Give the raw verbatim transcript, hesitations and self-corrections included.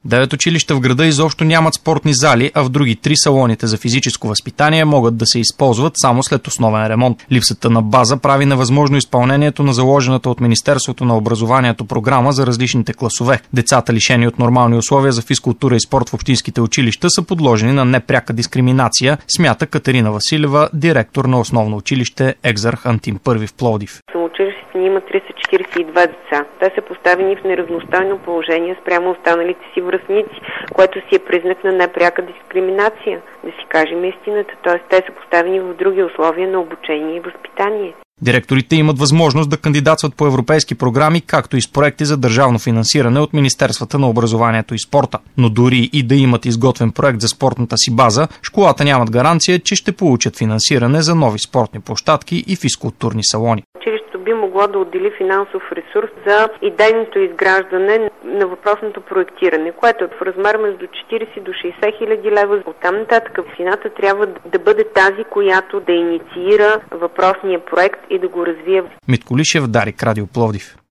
Девет училища в града изобщо нямат спортни зали, а в други три салоните за физическо възпитание могат да се използват само след основен ремонт. Липсата на база прави невъзможно изпълнението на заложената от Министерството на образованието програма за различните класове. Децата, лишени от нормални условия за физкултура и спорт в общинските училища, са подложени на непряка дискриминация, смята Катерина Василева, директор на основно училище Екзарх Антим първи в Пловдив. Училището ни има триста четиридесет и две деца. Те са поставени в неравностойно положение спрямо останалите си връстници, което си е признак на непряка дискриминация. Да си кажем истината, т.е. те са поставени в други условия на обучение и възпитание. Директорите имат възможност да кандидатстват по европейски програми, както и с проекти за държавно финансиране от Министерствата на образованието и спорта. Но дори и да имат изготвен проект за спортната си база, школата нямат гаранция, че ще получат финансиране за нови спортни площадки и физкултурни салони. Училището би могло да отдели финансов ресурс за идейното изграждане на въпросното проектиране, което е в размер между четиридесет до шейсет хиляди лева. Оттам нататък общината трябва да бъде тази, която да инициира въпросния проект и да го развие. Митко Лишев, Дарик, Радио Пловдив.